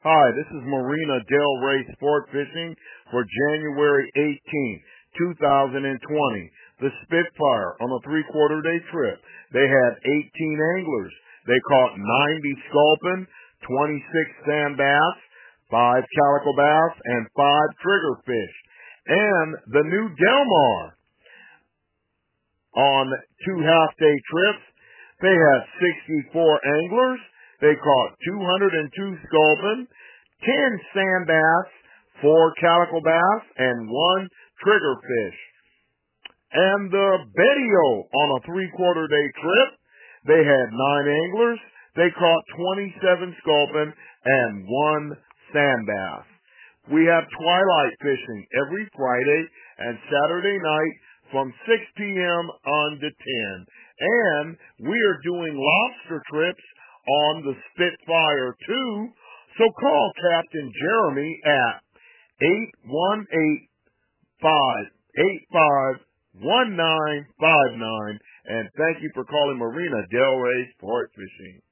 Hi, this is Marina Del Rey Sport Fishing for January 18, 2020. The Spitfire on a three-quarter day trip. They had 18 anglers. They caught 90 sculpin, 26 sand bass, 5 calico bass, and 5 triggerfish. And the new Del Mar on 2 half-day trips. They had 64 anglers. They caught 202 sculpin, 10 sand bass, 4 calico bass, and 1 triggerfish. And the Betio on a three-quarter day trip, they had 9 anglers. They caught 27 sculpin and 1 sand bass. We have twilight fishing every Friday and Saturday night from 6 p.m. on to 10. And we are doing lobster trips on the Spitfire too. So call Captain Jeremy at 818-585-1959. And thank you for calling Marina Del Rey Sport Fishing.